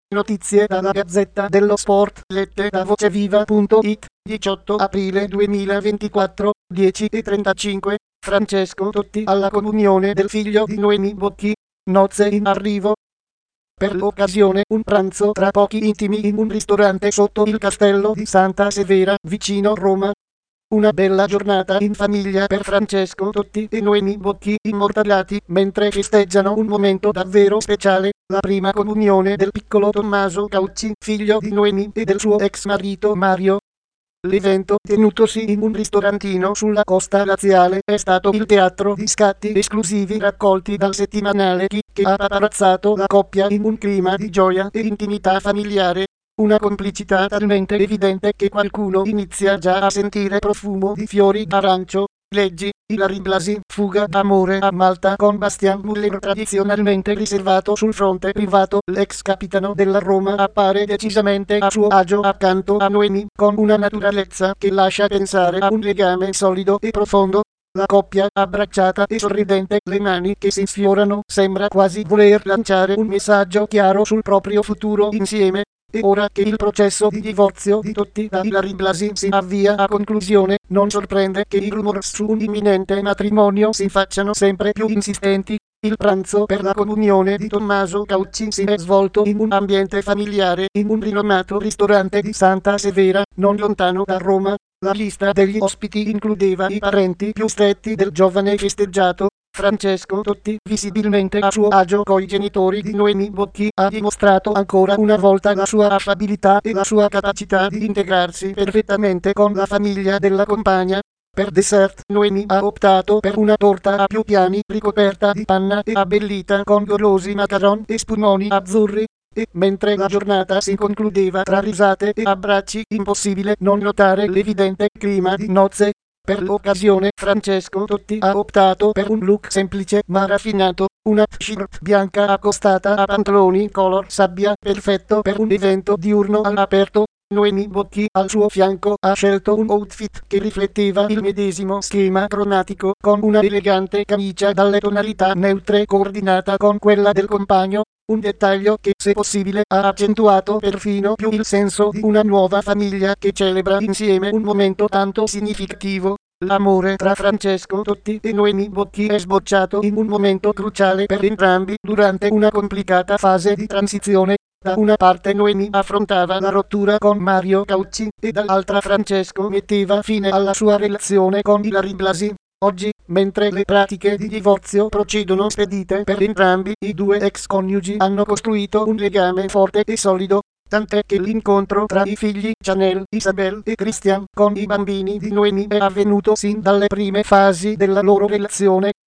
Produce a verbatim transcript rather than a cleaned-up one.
Notizie dalla Gazzetta dello Sport, lette da voceviva punto it, diciotto aprile duemilaventiquattro, dieci e trentacinque. Francesco Totti alla comunione del figlio di Noemi Bocchi. Nozze in arrivo. Per l'occasione un pranzo tra pochi intimi in un ristorante sotto il castello di Santa Severa, vicino Roma. Una bella giornata in famiglia per Francesco Totti e Noemi Bocchi, immortalati mentre festeggiano un momento davvero speciale, la prima comunione del piccolo Tommaso Caucci, figlio di Noemi e del suo ex marito Mario. L'evento, tenutosi in un ristorantino sulla costa laziale, è stato il teatro di scatti esclusivi raccolti dal settimanale Chi, che ha paparazzato la coppia in un clima di gioia e intimità familiare. Una complicità talmente evidente che qualcuno inizia già a sentire profumo di fiori d'arancio. Leggi, Ilary Blasi, fuga d'amore a Malta con Bastian Muller. Tradizionalmente riservato sul fronte privato, l'ex capitano della Roma appare decisamente a suo agio accanto a Noemi, con una naturalezza che lascia pensare a un legame solido e profondo. La coppia, abbracciata e sorridente, le mani che si sfiorano, sembra quasi voler lanciare un messaggio chiaro sul proprio futuro insieme. E ora che il processo di divorzio di Totti da Ilary Blasi si avvia a conclusione, non sorprende che i rumors su un imminente matrimonio si facciano sempre più insistenti. Il pranzo per la comunione di Tommaso Caucci si è svolto in un ambiente familiare, in un rinomato ristorante di Santa Severa, non lontano da Roma. La lista degli ospiti includeva i parenti più stretti del giovane festeggiato. Francesco Totti, visibilmente a suo agio coi genitori di Noemi Bocchi, ha dimostrato ancora una volta la sua affabilità e la sua capacità di integrarsi perfettamente con la famiglia della compagna. Per dessert, Noemi ha optato per una torta a più piani ricoperta di panna e abbellita con golosi macaron e spumoni azzurri. E mentre la giornata si concludeva tra risate e abbracci, impossibile non notare l'evidente clima di nozze. Per l'occasione Francesco Totti ha optato per un look semplice ma raffinato, una t-shirt bianca accostata a pantaloni color sabbia, perfetto per un evento diurno all'aperto. Noemi Bocchi al suo fianco ha scelto un outfit che rifletteva il medesimo schema cromatico, con una elegante camicia dalle tonalità neutre coordinata con quella del compagno. Un dettaglio che, se possibile, ha accentuato perfino più il senso di una nuova famiglia che celebra insieme un momento tanto significativo. L'amore tra Francesco Totti e Noemi Bocchi è sbocciato in un momento cruciale per entrambi durante una complicata fase di transizione. Da una parte Noemi affrontava la rottura con Mario Caucci e dall'altra Francesco metteva fine alla sua relazione con Ilary Blasi. Oggi, mentre le pratiche di divorzio procedono spedite per entrambi, i due ex coniugi hanno costruito un legame forte e solido, tant'è che l'incontro tra i figli Chanel, Isabel e Christian con i bambini di Noemi è avvenuto sin dalle prime fasi della loro relazione.